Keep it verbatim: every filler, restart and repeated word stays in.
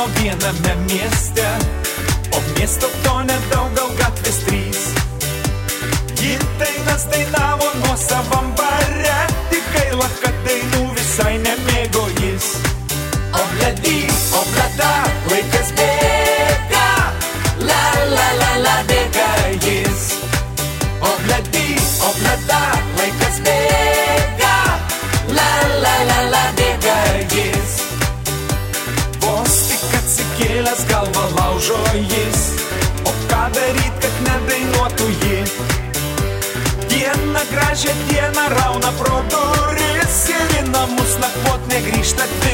gyveno viename mieste, o miesto to nedaug, gal gatvės trys. Ji dainas dainavo nuosavam bare, tik gaila, kad dainų visai nemėgo jis. Obledy, obleda, laikas bėga, la la la la bėga jis. Obledy, obleda, laikas bėga, la la la la bėga jis. Vos tik atsikėlęs galvą laužo jis, o ką daryt, kad nedainuotų ji. Dieną gražią dieną rauna pro duris ir į namus nakvot negrįžta